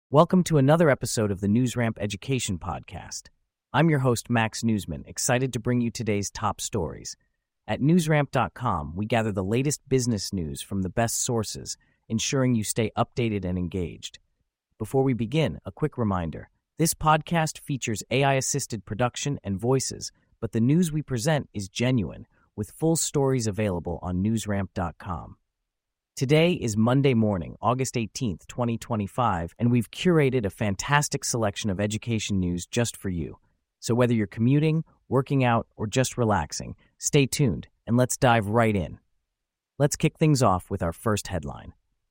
Welcome to another episode of the NewsRamp Education Podcast. I'm your host, Max Newsman, excited to bring you today's top stories. At newsramp.com, we gather the latest business news from the best sources, ensuring you stay updated and engaged. Before we begin, a quick reminder. This podcast features AI-assisted production and voices, but the news we present is genuine, with full stories available on newsramp.com. Today is Monday morning, August 18th, 2025, and we've curated a fantastic selection of education news just for you. So whether you're commuting, working out, or just relaxing, stay tuned and let's dive right in. Let's kick things off with our first headline.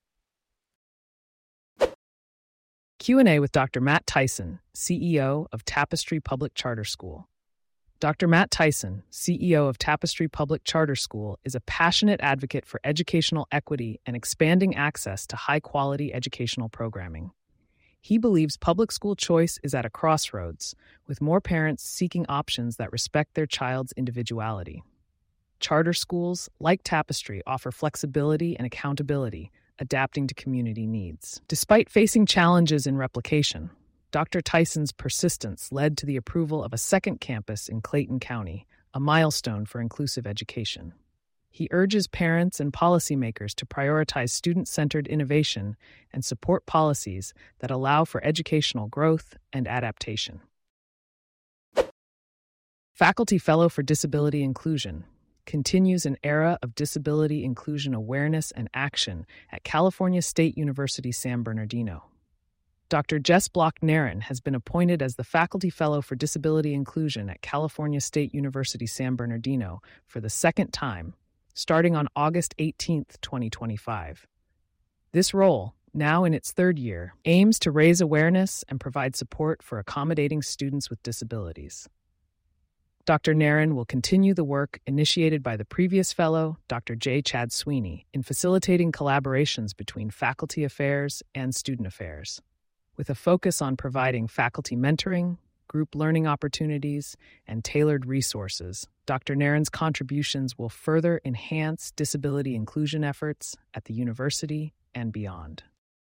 Q&A with Dr. Matt Tyson, CEO of Tapestry Public Charter School. Dr. Matt Tyson, CEO of Tapestry Public Charter School, is a passionate advocate for educational equity and expanding access to high-quality educational programming. He believes public school choice is at a crossroads, with more parents seeking options that respect their child's individuality. Charter schools, like Tapestry, offer flexibility and accountability, adapting to community needs. Despite facing challenges in replication, Dr. Tyson's persistence led to the approval of a second campus in Clayton County, a milestone for inclusive education. He urges parents and policymakers to prioritize student-centered innovation and support policies that allow for educational growth and adaptation. Faculty Fellow for Disability Inclusion continues an era of disability inclusion awareness and action at California State University San Bernardino. Dr. Jess Block-Narin has been appointed as the Faculty Fellow for Disability Inclusion at California State University San Bernardino for the second time, starting on August 18, 2025. This role, now in its third year, aims to raise awareness and provide support for accommodating students with disabilities. Dr. Narin will continue the work initiated by the previous fellow, Dr. J. Chad Sweeney, in facilitating collaborations between faculty affairs and student affairs, with a focus on providing faculty mentoring, group learning opportunities, and tailored resources. Dr. Narin's contributions will further enhance disability inclusion efforts at the university and beyond.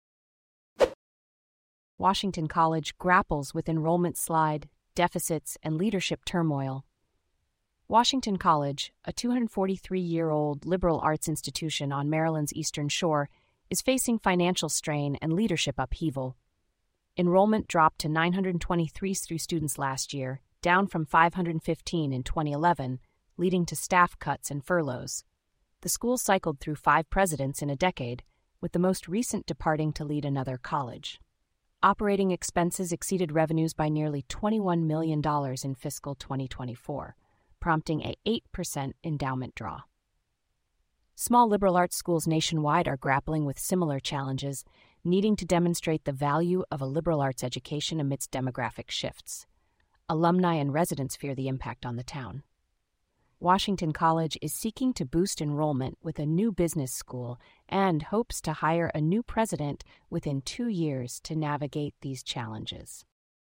Washington College grapples with enrollment slide, deficits, and leadership turmoil. Washington College, a 243-year-old liberal arts institution on Maryland's Eastern Shore, is facing financial strain and leadership upheaval. Enrollment dropped to 923 students last year, down from 515 in 2011, leading to staff cuts and furloughs. The school cycled through 5 presidents in a decade, with the most recent departing to lead another college. Operating expenses exceeded revenues by nearly $21 million in fiscal 2024, prompting an 8% endowment draw. Small liberal arts schools nationwide are grappling with similar challenges, needing to demonstrate the value of a liberal arts education amidst demographic shifts. Alumni and residents fear the impact on the town. Washington College is seeking to boost enrollment with a new business school and hopes to hire a new president within 2 years to navigate these challenges.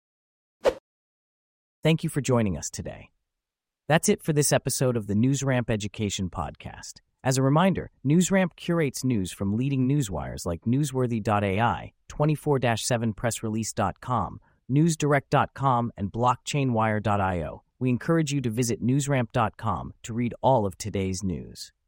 Thank you for joining us today. That's it for this episode of the NewsRamp Education Podcast. As a reminder, NewsRamp curates news from leading newswires like Newsworthy.ai, 24/7pressrelease.com, NewsDirect.com, and BlockchainWire.io. We encourage you to visit newsramp.com to read all of today's news.